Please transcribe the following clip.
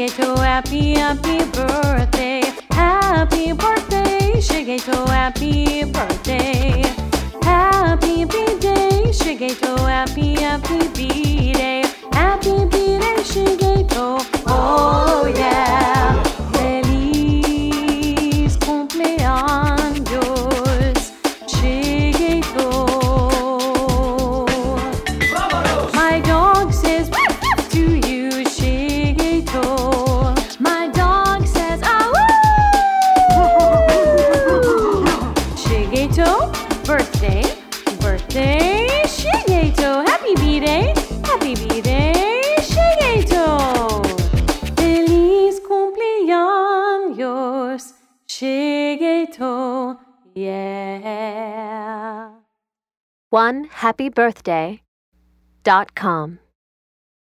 Shigeto, happy, happy birthday. Happy birthday, Shigeto, happy birthday. Happy B-Day, Shigeto, happy, happy B-Day. Happy B-Day, Shigeto, oh yeah. Feliz cumpleaños, Shigeto. My dog says to you, Shigeto. My dog says, ah, Shigeto, birthday, birthday, Shigeto. Happy B-Day, happy B-Day, Shigeto. Feliz cumpleaños, Shigeto, yeah. OneHappyBirthday.com